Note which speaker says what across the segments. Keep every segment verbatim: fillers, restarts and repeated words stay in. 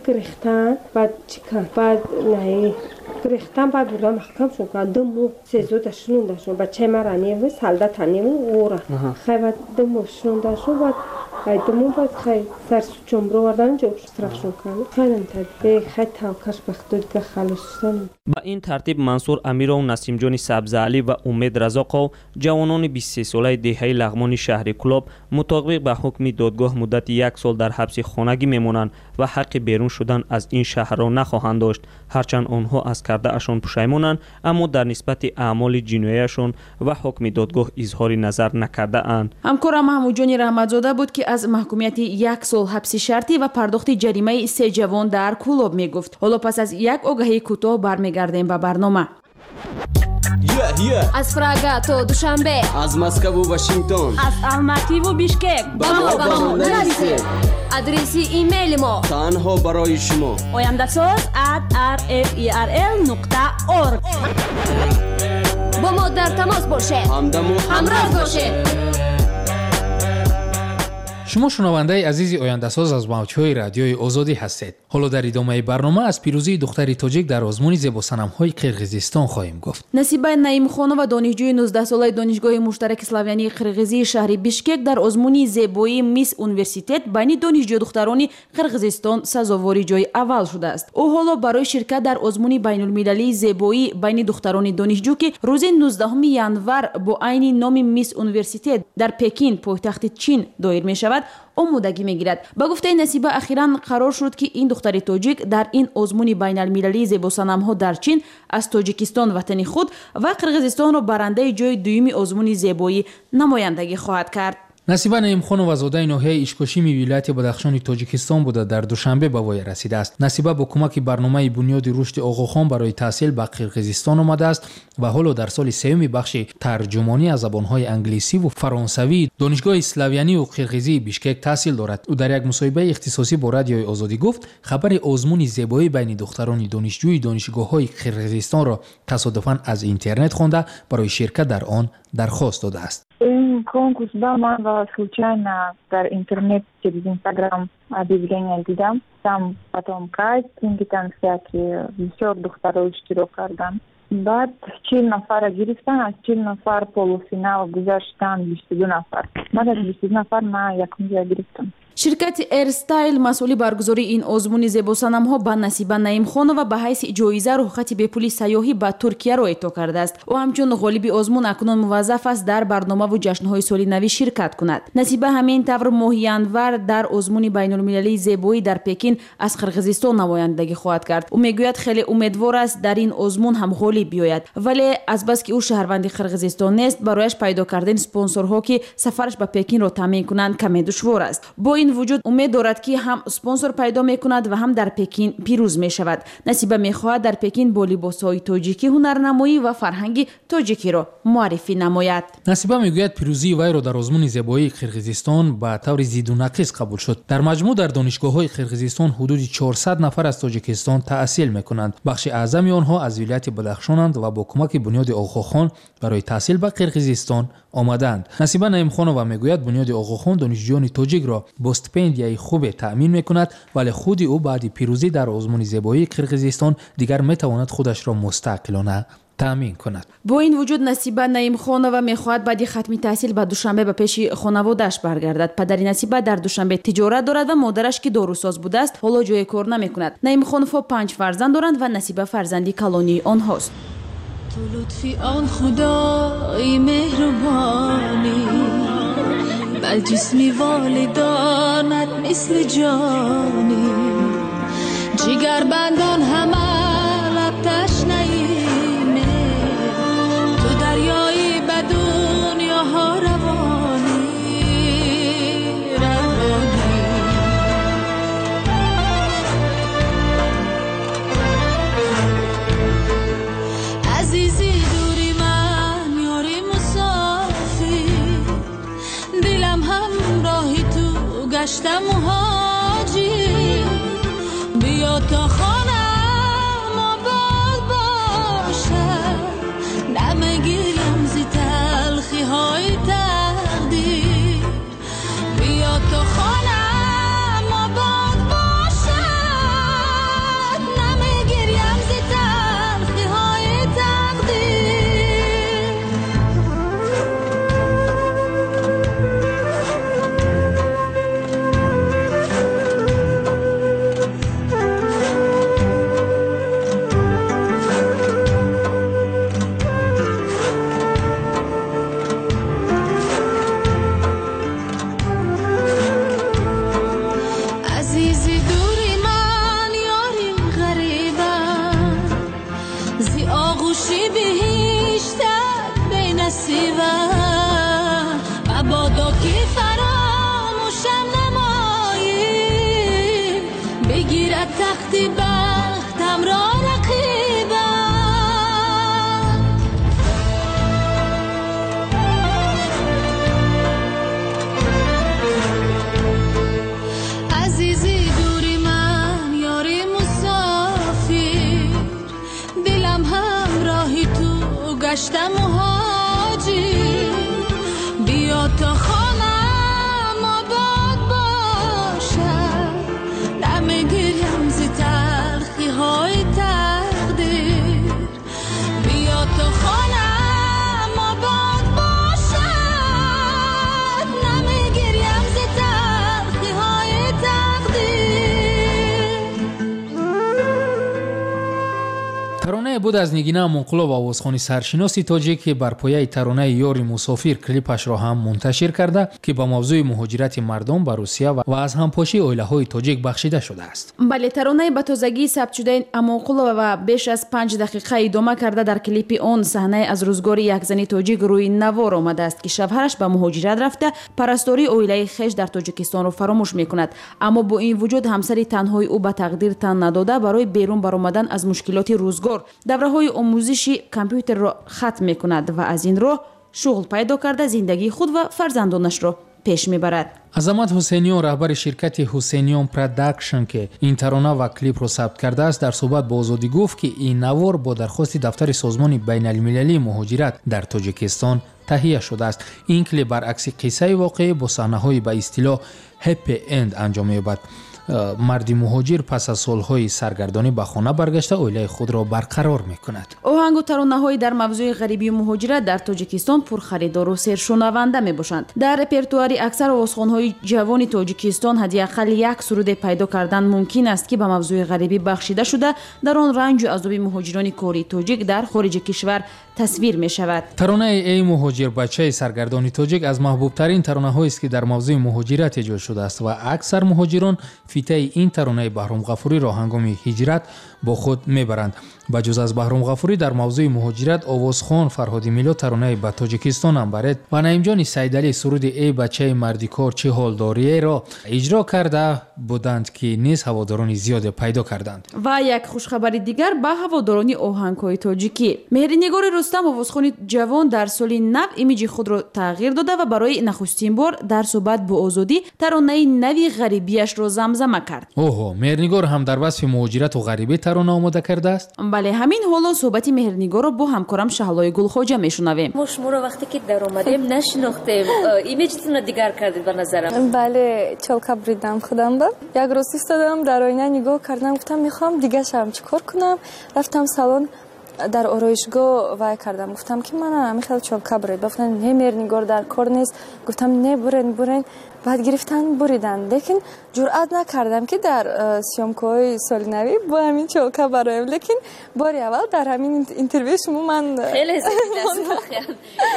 Speaker 1: گریختن بعد چیکار بعد نه گریختن بعد بردم محکم شد که دمو سه داشتن داشتن بچه مرانی و سالده تانی و اورا خیلی بعد دمو شون داشتن بعد خیلی دمو بعد خیلی سر چمرو وردن جو استراشون کنن خیلی نتاد خیلی تاکش بخدود که خالصن.
Speaker 2: با این ترتیب منصور امیرو، نسیم جان سبزعلی و امید رزاقو جوانان بیست و سه ساله دهه لغمان شهر کلوب مطابق به حکم دادگاه مدت یک سال در حبس خانگی میمونند و حق بیرون شدن از این شهر را نخواهند داشت. هرچند آنها از کرده اشان پشیمانند اما در نسبت اعمال جناییشان و حکم دادگاه اظهار نظر نکرده اند.
Speaker 3: همکارم محمود جان رحمتزاده بود که از محکومیت یک سال حبس شرطی و پرداخت جریمه سه جوان در کلوب میگفت. حالا پس از یک آگهی کوتاه برمیگردیم به برنامه.
Speaker 4: Yeah, yeah.
Speaker 5: از فراگا تا دوشنبه،
Speaker 4: از مسکو و واشنگتن،
Speaker 5: از الماتی و بیشکک با ما با ما نرسید. آدرسی ایمیل ما
Speaker 4: تنها برای شما
Speaker 5: oyandasaz at r f e r l نقطه org. با ما در تماس باشه،
Speaker 4: همدم و
Speaker 5: همراه باشه.
Speaker 6: شما شنونده عزیزی آینده‌ساز از موج‌های رادیوی آزادی هستید. حالا در ادامه برنامه از پیروزی دختری تاجیک در آزمون زیبا صنم‌های قرقیزستان خواهیم گفت.
Speaker 3: نصیبه نعیم خانم و دانشجوی نوزده ساله دانشگاه مشترک اسلاویانی قرقیزی شهر بیشکک در آزمون زیبایی میس اونیورسیتت بین دانشجو دختران قرقیزستان سزاوار جای اول شده است. او حالا برای شرکت در آزمون بین‌المللی زیبایی بین دختران دانشجو که روز نوزدهم ژانویه با عین نام میس اونیورسیتت در پکین پایتخت چین دایر می‌شود آمادگی میگیرد. با گفته نصیبه اخیراً قرار شد که این دختر تاجیک در این آزمون بین‌المللی زیبا صنم‌ها در چین از تاجیکستان وطن خود و قرقیزستان را برنده جای دوم آزمون زیبایی نمایندگی خواهد کرد.
Speaker 6: نصیبه نعیم خانم وزاده ناحیه اشکاشیمی ولایت بدخشان تاجیکستان بوده در دوشنبه به وای رسیده است. نصیبه با کمک برنامه بنیاد رشد آقاخان برای تحصیل به قرقیزستان آمده است و حالا در سال سوم بخش ترجمانی از زبان‌های انگلیسی و فرانسوی دانشگاه اسلاویانی و قرقیزی بیشکک تحصیل دارد. او در یک مصاحبه اختصاصی با رادیوی آزادی گفت خبر آزمون زیبایی بین دختران دانشجوی دانشگاه‌های قرقیزستان را تصادفاً از اینترنت خوانده برای شرکت در آن درخواست داده است.
Speaker 7: این конкурс да man va случайно در интернет через Instagram объявление دیدم. Там потом кастинги, там всякие بسیار دخترها اشتراک کردن. بعد چهل نفر گرفتن، از چهل نفر پولوفینال گذاشتن بیست و دو نفر. بعد از بیست و دو نفر من یکم جا گرفتم.
Speaker 3: شرکت ایرستایل مسئول برگزاری این آزمون زیبا صنم‌ها به نصیبه نعیم خانم و به حیث جایزه رخصت به پول سیاحی به ترکیه را اعطا کرده است. او همچون غالب آزمون اکنون موظف است در برنامه و جشن‌های سال نوی شرکت کند. نصیبه همین طور ماه ژانویه در آزمون بین‌المللی زیبایی در پکین از قرقیزستان نمایندگی خواهد کرد. او میگوید خیلی امیدوار است در این آزمون هم غالب بیاید، ولی از بس که او شهروند قرقیزستان نیست برایش پیدا کردن اسپانسرها که سفرش به پکین را تامین کنند کمی دشوار است. با این وجود امید دارد که هم اسپانسر پیدا میکند و هم در پکین پیروز می شود. نصیبه میخواهد در پکین با لباسهای تاجیکی هنرنمایی و فرهنگ تاجیکی را معرفی نماید.
Speaker 6: نصیبه میگوید پیروزی وی را در آزمون زیبایی قرقیزستان به طور زید و نقیص قبول شد. در مجموع در دانشگاه‌های قرقیزستان حدود چهارصد نفر از تاجیکستان تحصیل میکنند. بخش اعظم آنها از ولایت بدخشانند و با کمک بنیاد آقاخان برای تحصیل به قرقیزستان آمدند. نصیبه نعیم خانم میگوید بنیاد آقاخان دانشجویان تاجیک را با استیپندیای خوب تأمین میکند، ولی خود او بعد پیروزی در آزمون زیبایی قرقیزستان دیگر میتواند خودش را مستقلانه تأمین کند.
Speaker 3: با این وجود نصیبه نعیم خانم میخواهد بعد ختم تحصیل به دوشنبه به پیش خانواده‌اش برگردد. پدر نصیبه در دوشنبه تجارت دارد و مادرش که داروساز بوده است حالا جای کار نمیکند. نعیم خانم پنج فرزند دارند و نصیبه فرزندی کلانی آنهاست.
Speaker 8: تو لطفی آن خدای مهربانی بل جسمی والدانت مثل جانی جگر بندان همه لب تشنهیمه تو دریایی به دنیاها روانی روانی عزیزی دوری من یاری مسافر دلم همراهی تو گشتم مهاجر بیا تا خانه تختی بختم را رقیبم عزیزی دوری من یاری مسافر دلم همراهی تو گشتم مهاجر بیا تا خانم آباد باشد نمیگیرم ز تلخی های تقدیر بیا تا خانم آباد باشد نمیگیرم ز تلخی های تقدیر.
Speaker 6: ترانه بود از نگینه منقلو و آوازخوانی سرشناسی تاجیک که بر پایه ترانه یاری مسافر کلیپش را هم منتشر کرده که با موضوع مهاجرت مردم به روسیه و از همپاشی اویله‌های تاجیک بخشیده شده است.
Speaker 3: بله، ترانه به تازگی ثبت شده امونقلو و بیش از پنج دقیقه ادامه کرده در کلیپ آن صحنه از روزگار یک زن تاجیک روی نوار آمده است که شوهرش به مهاجرت رفته پرستاری اویله خویش در تاجیکستان را فراموش میکند، اما با این وجود همسری تنهای او به تقدیر تن نداده برای بیرون برآمدن از مشکلات روزگار دوره‌های آموزشی کامپیوتر را ختم میکند و از این راه شغل پیدا کرده زندگی خود و فرزندانش را پیش میبرد.
Speaker 6: عظمت حسینیان رهبر شرکت حسینیان پروداکشن که این ترانه و کلیپ را ثبت کرده است در صحبت با آزادی گفت که این نوار با درخواست دفتر سازمان بین المللی مهاجرت در تاجیکستان تهیه شده است. این کلیپ برعکس قصه واقعی با صحنه‌های به اصطلاح هپی اند انجام می‌یابد. مردی مهاجر پس از سالهای سرگردانی به خانه برگشته اویله خود را برقرار میکند.
Speaker 3: آهنگ و ترانه‌های در موضوع غریبی و مهاجرت در تاجیکستان پرخریدار و سرشنونده میباشند. در رپرتوار اکثر آوازخوان‌های جوان تاجیکستان حداقل یک سرود پیدا کردن ممکن است که به موضوع غریبی بخشیده شده در آن رنج و عذاب مهاجران کوری تاجیک در خارج کشور تصویر می شود.
Speaker 6: ترانه ای مهاجر بچه سرگردانی تاجیک از محبوب ترین ترانه هایی است که در موضوع مهاجرت ایجاد شده است و اکثر مهاجران فیته این ترانه بهرام غفوری را هنگام هجرت با خود میبرند. بجز از بهرام غفوری در موضوع مهاجرت آوازخوان فرهادی میلاد ترانه به تاجیکستان هم برد و نعیم جان سیدعلی سرود ای بچه مردی کار چه حال داری را اجرا کرده بودند که نیز هواداران زیاد پیدا کردند.
Speaker 3: و یک خوشخبر دیگر به هواداران آهنگ‌های تاجیکی. مهرنگار رستم آوازخوان جوان در سال نو ایمیج خود را تغییر داده و برای نخستین بار در صحبت با آزادی ترانه نوی غریبیش را زمزمه کرد.
Speaker 6: اوه، مهرنگار هم در وصف مهاجرت و غریبی ترانه آماده کرده است.
Speaker 3: بله، همین حالا صحبت مهرنگار را با همکارم شهلای گلخواجه میشنویم.
Speaker 9: ما شما را وقتی که در اومدیم نشناختیم، ایمیجتون را دیگر کردید به نظرم.
Speaker 10: بله، چالکا بریدم خودم. با یک روز ایستادم در آینه نگاه کردم، گفتم میخوام دیگه شم چیکار کنم. رفتم سالن در آرایشگاه وای کردم، گفتم که من میخوام چالکا برید. گفتن نه مهرنگار در کار نیست. گفتم نه برین برین. بعد گرفتن بریدن، لیکن جرئت نکردم که در سیامکوهای سال نوی با همین چالکا برایم. لیکن باری اول در همین اینترویو شما من
Speaker 9: خیلی زیباست.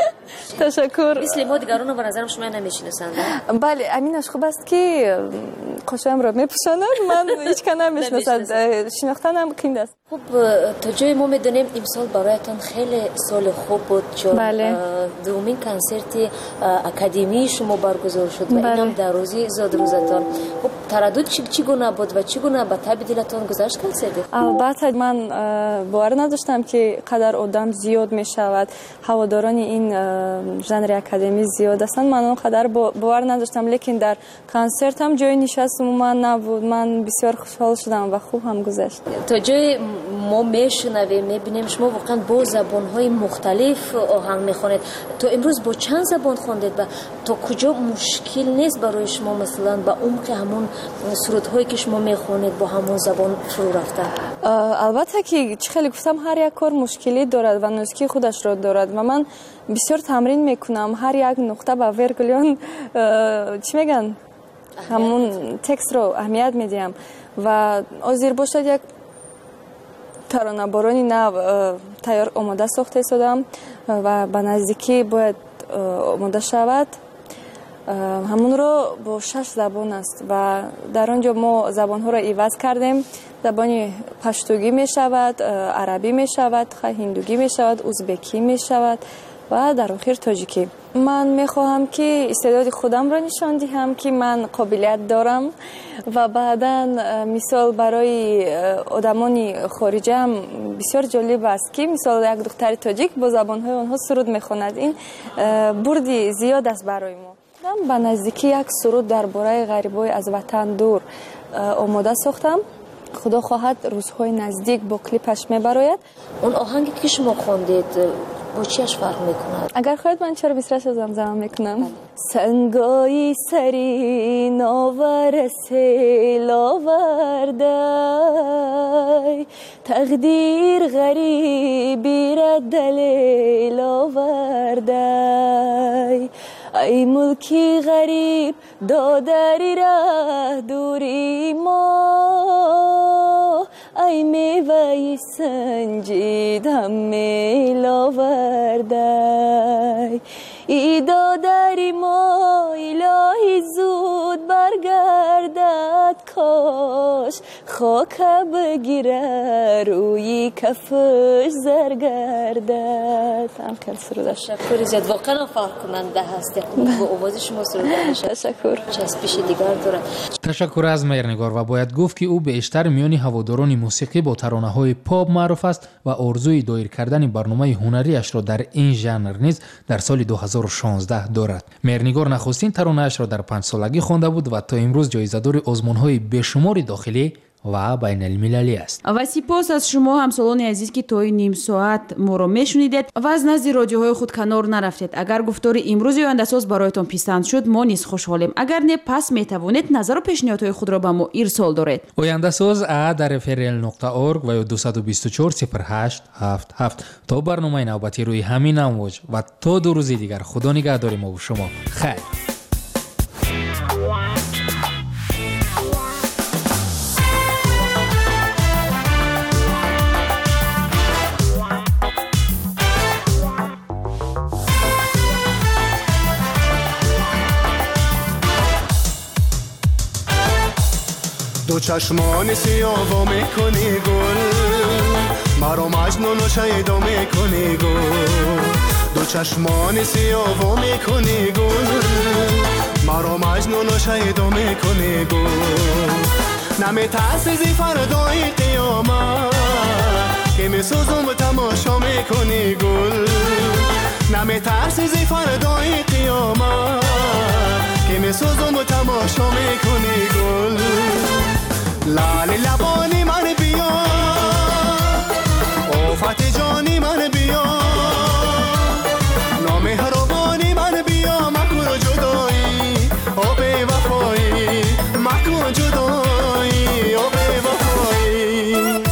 Speaker 10: تشکر.
Speaker 9: مثل ما دیگران رو به نظرم شما نمیشناسند.
Speaker 10: بله، امینش خوب است که قشنگ را میپوشاند، من هیچ کس نمیشناسد، شناختنم قیمت است.
Speaker 9: خب تا جای ما میدونیم امسال برایتان خیلی سال خوب بود، چون
Speaker 10: بله.
Speaker 9: دومین کنسرت اکادمی شما برگزار شد و
Speaker 10: بله.
Speaker 9: اینم در روزی زاد روزتان. خب تردد چی چگونه بود و چگونه به تب دلتان گذشت کنسرت؟
Speaker 10: البته من باور نداشتم که قدر آدم زیاد میشود، هواداران این ژانر اکادمی زیاد هستند. من اون قدر باور نداشتم، لیکن در کنسرت هم جای نشستم من نبود. من بسیار خوشحال شدم و خوب هم گذشت.
Speaker 9: تا جای ما میشنویم میبینیم شما واقعا با زبان‌های مختلف آهنگ میخونید. تو امروز با چند زبان خوندید و تا کجا مشکل نیست برای شما مثلا با عمق همون سرودهایی که شما میخونید با همون زبان فرو رفتن؟
Speaker 10: البته که خیلی گفتم هر یک کار مشکلی دارد و نوسکی خودش را دارد و من بسیار تمرین میکنم. هر یک نقطه به ویرگولیان چی میگن همون تکست رو اهمیت میدیم و آزیر باشد یک ترانه بارانی نو تیار آماده ساخته شدم و به نزدیکی باید آماده شود. همون رو با شش زبان است و در آنجا ما زبان ها را عوض کردیم. زبانی پشتوگی می شود، عربی می شود، هندوگی می شود، ازبکی می شود و در آخر تاجیکی. من میخواهم که استعداد خودم را نشان دهم که من قابلیت دارم و بعدا مثال برای آدمان خارجی هم بسیار جالب است که مثال یک دختر تاجیک با زبانهای آنها سرود میخواند. این بردی زیاد است برای ما. من به نزدیکی یک سرود درباره غریبای از وطن دور آماده ساختم. خدا خواهد روزهای نزدیک با کلیپش میبراید.
Speaker 9: اون آهنگی که شما خواندید با چیش فرق میکند؟
Speaker 10: اگر خواهید من چرا بیسرش رو زمزمه میکنم. سنگای سری ناور سیل آورده، تقدیر غریبی را دلیل آورده، ای ملکی غریب دادری را دوری ما، ای میوه سنجید هم میل آورده، ای دادری ما الهی زود برگردد، کاش خاک بگیره روی کفش زرگردد. هم خیلی سرودش
Speaker 9: تشکر زیاد، واقعا فرق کننده هست با آواز شما سرودنش.
Speaker 10: تشکر.
Speaker 9: چسبش دیگر داره.
Speaker 6: تشکر از مهرنگار و باید گفت که او بیشتر میان هواداران موسیقی با ترانه‌های پاپ معروف است و آرزوی دایر کردن برنامه هنریش را در این ژانر نیز در سال دو هزار و شانزده دارد. مهرنگار نخستین ترانه‌اش را در پنج سالگی خوانده بود و تا امروز جایزه‌دار آزمون‌های بیشمار داخلی و بین المللی است.
Speaker 3: و سپاس از شما همسالان عزیز که تا نیم ساعت ما را میشنیدید و از نزد رادیوهای خود کنار نرفتید. اگر گفتار امروز آینده ساز برایتان پسند شد ما نیز خوشحالیم. اگر نه پس میتوانید نظر و پیشنهادهای خود را به ما ارسال دارید.
Speaker 6: آینده ساز ا در اف ار ال نقطه اورگ و یا دو دو چهار صفر هشت هفت هفت. تا برنامه نوبتی روی همین امواج و تا دو روز دیگر خدا نگهدار ما و شما. خیر.
Speaker 11: دو چشمان سیاه و میکنی گل، مرا مجنون و شیدا میکنی گل. دو چشمان سیاه و میکنی گل، مرا مجنون و شیدا میکنی گل. نمیترسی فردای قیامت که میسوزم و تماشا میکنی گل. نمیترسی فردای قیامت که میسوزم و تماشا میکنی گل. لال لبانی من بیا، آفت جانی من بیا، نامهربانی من بیا، مکن جدایی آب وفایی، مکن جدایی آب وفایی.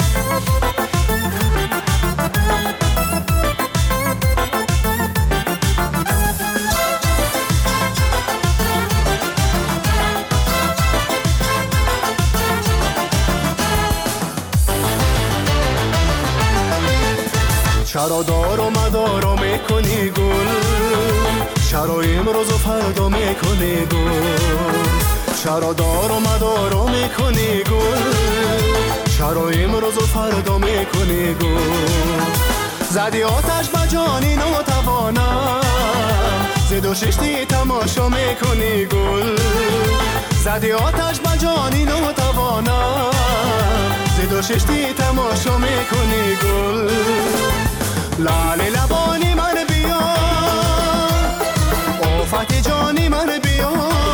Speaker 11: چرا دار و مدار و میکنی گل، چرا امروز و فردا میکنی گل. چرا دار و مدار و میکنی گل، چرا امروز و فردا میکنی گل. زدی آتش به جانی ناتوانم، زد و ششتی تماشا میکنی گل. زدی آتش به جانی ناتوانم، زد و ششتی تماشا میکنی گل. لال لبانی من بیا، آفت جانی من بیا،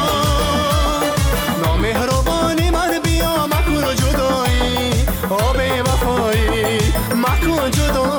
Speaker 11: نامهربانی من بیا، مکن جدایی آب وفایی، مکن جدایی.